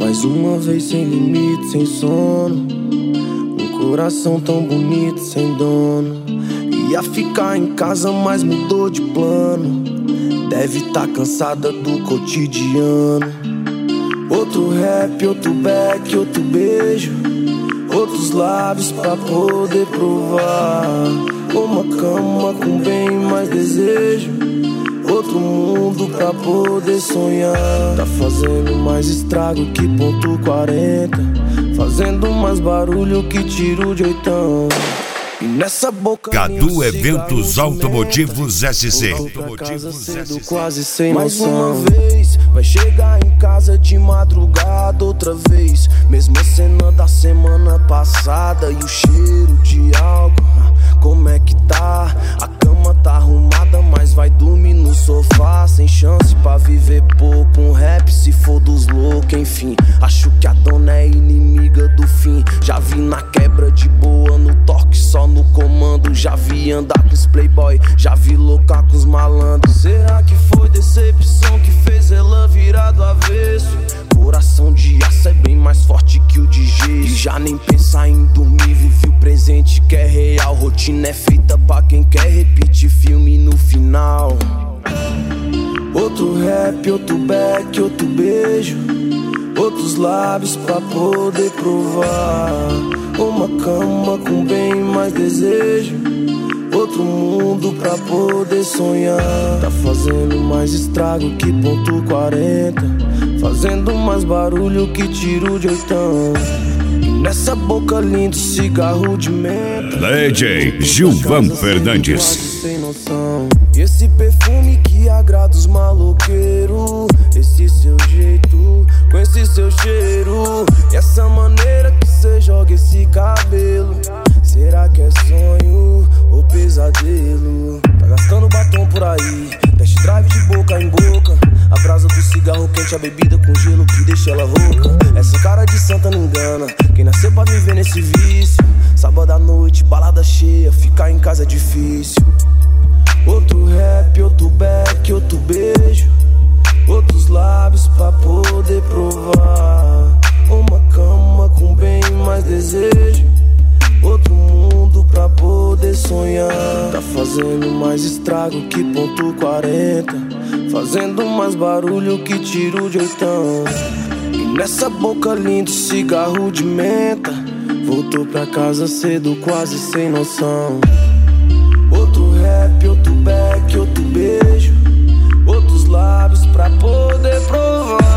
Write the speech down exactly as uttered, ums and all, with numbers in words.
Mais uma vez sem limite, sem sono. Um coração tão bonito, sem dono. Ia ficar em casa, mas mudou de plano. Deve tá cansada do cotidiano. Outro rap, outro back, outro beijo. Outros lábios pra poder provar. Uma cama com bem mais desejo. Outro mundo pra poder sonhar. Tá fazendo mais estrago que ponto quarenta. Fazendo mais barulho que tiro de oitão. E nessa boca Cadu Eventos Automotivos S C. Automotivos S C. Quase sem mais noção. Uma vez vai chegar em casa de madrugada outra vez. Mesma cena da semana passada. E o cheiro de álcool, como é que tá? A cama tá arrumada, mas vai dormir no sofá. Sem chance pra viver pouco. Um rap se for dos loucos, enfim. Acho que a dona é inimiga do fim. Já vi na quebra de boa, no toque só no comando. Já vi andar com os playboy, já vi loucar com os malandros. Será que foi decepção que fez ela virar do avesso? Coração de aço é bem mais forte que o de gesso. E já nem pensar em dormir, vive o presente que é real. Rotina é feita pra quem quer repetir filme no final. Outro rap, outro back, outro beijo. Outros lábios pra poder provar. Uma cama com bem mais desejo. Outro mundo pra poder sonhar. Tá fazendo mais estrago que ponto quarenta. Fazendo mais barulho que tiro de oitão. E nessa boca lindo cigarro de menta. D J Gilvan Fernandes. Sem noção. E esse perfume que agrada os maloqueiros. Esse seu jeito, com esse seu cheiro. E essa maneira que cê joga esse cabelo. Será que é sonho ou pesadelo? Tá gastando batom por aí, test drive de boca em boca. A brasa do cigarro quente, a bebida com gelo que deixa ela rouca. Essa cara de santa não engana quem nasceu pra viver nesse vício. Sábado à noite, balada cheia, ficar em casa é difícil. Outro rap, outro back, outro beijo. Outros lábios pra poder provar. Uma cama com bem mais desejo. Outro mundo pra poder sonhar. Tá fazendo mais estrago que ponto quarenta. Fazendo mais barulho que tiro de oitão. E nessa boca lindo cigarro de menta. Voltou pra casa cedo, quase sem noção. Outro rap, outro back, outro beijo. Outros lábios pra poder provar.